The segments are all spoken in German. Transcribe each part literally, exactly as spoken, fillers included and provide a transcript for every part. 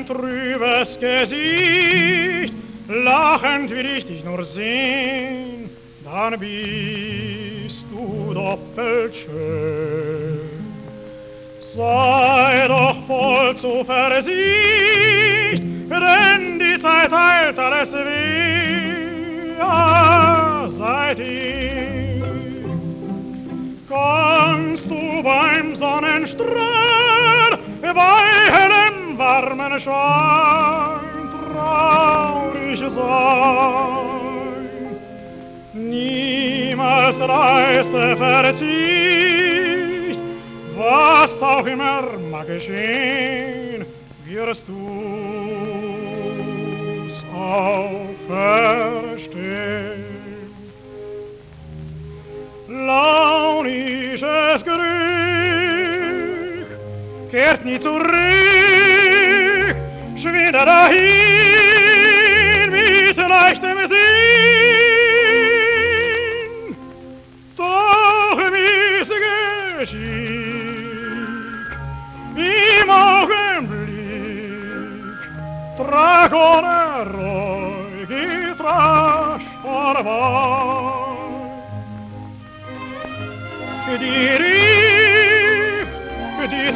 trübes Gesicht, lachend will ich dich nur sehen, dann bist du doppelt schön. Sei doch voll Zuversicht, denn die Zeit heilt alles weh, ja, seit ich kannst du beim Sonnenstrahl bei hellem warmen Schein traurig sein. Niemals reißt der Verzicht, was auch immer mag geschehen, wirst du's auch verstehen. Launisches Glück kehrt nie zurück, schwinde dahin mit leichtem Sinn. Doch wie's geschieht, im Augenblick, trag ohne Reue, geht rasch vorbei. Die rief, die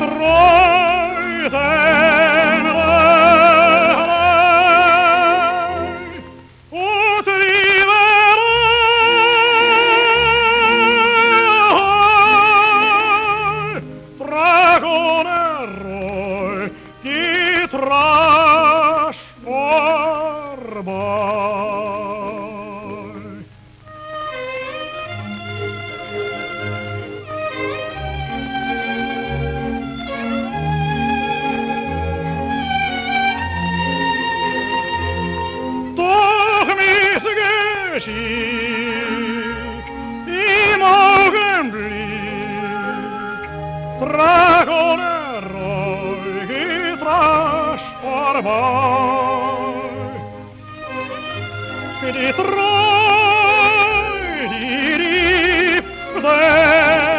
Treusenlei und Lieberei, trag ohne Reu, geht rasch vorbei. Im Augenblick, trag ohne Reue, geht rasch vorbei. Die Treu, die Liebe,